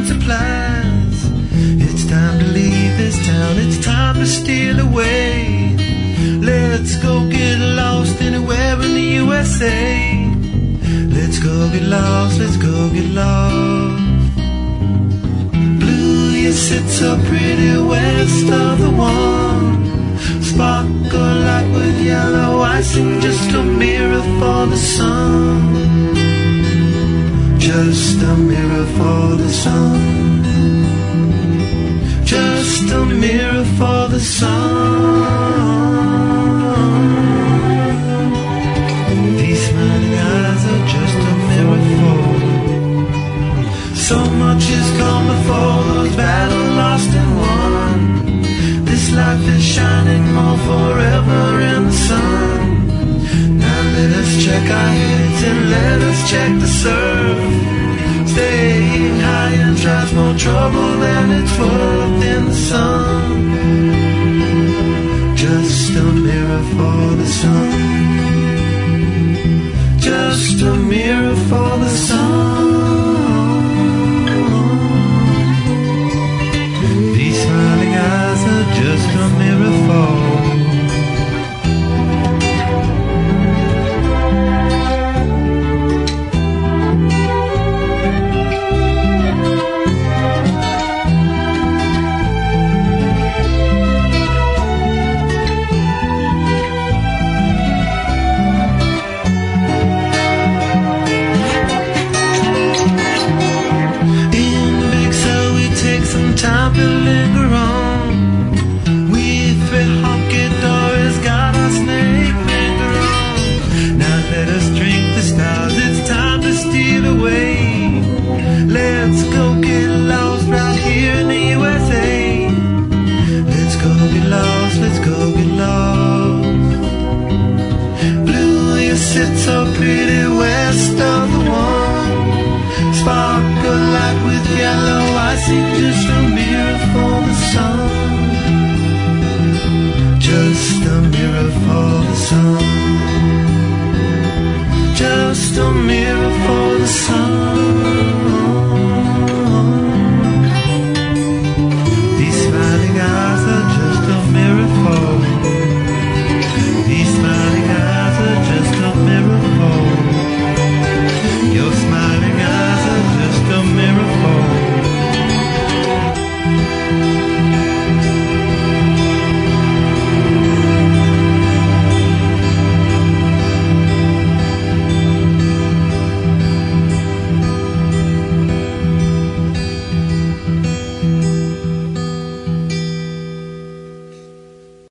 want supplies. It's time to leave this town, it's time to steal away. Let's go get lost anywhere in the USA. Let's go get lost, let's go get lost. Blue, you sit so pretty west of the one. Sparkle like with yellow icing, just a mirror for the sun. Just a mirror for the sun. Just a mirror for the sun. These smiling eyes are just a mirror for. So much has come before, those battles lost and won. This life is shining more forever in the sun. Now let us check our heads and let us check the surf. Staying high and tries more trouble than it's worth in the sun. Just a mirror for the sun. Just a mirror for the sun. These smiling eyes are just a mirror for. Time to linger on. We've been honky-dory's got our snake finger on. Now let us drink the stars, it's time to steal away. Let's go get lost right here in the USA. Let's go get lost, let's go get lost. Blue, you sit so pretty west of the one. Sparkle like with yellow icing, just a mirror for the sun. Just a mirror for the sun.